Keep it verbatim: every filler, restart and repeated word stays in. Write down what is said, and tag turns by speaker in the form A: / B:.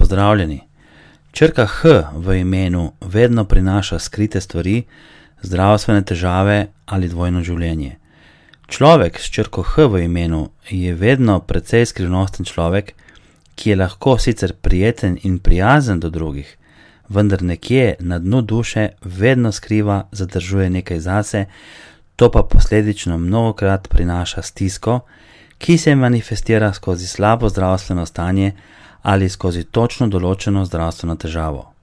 A: Pozdravljeni. Črka H v imenu vedno prinaša skrite stvari, zdravstvene težave ali dvojno življenje. Človek s črko H v imenu je vedno precej skrivnosten človek, ki je lahko sicer prijeten in prijazen do drugih, vendar nekje na dnu duše vedno skriva, zadržuje nekaj zase, to pa posledično mnogokrat prinaša stisko, ki se manifestira skozi slabo zdravstveno stanje ali skozi točno določeno zdravstveno težavo.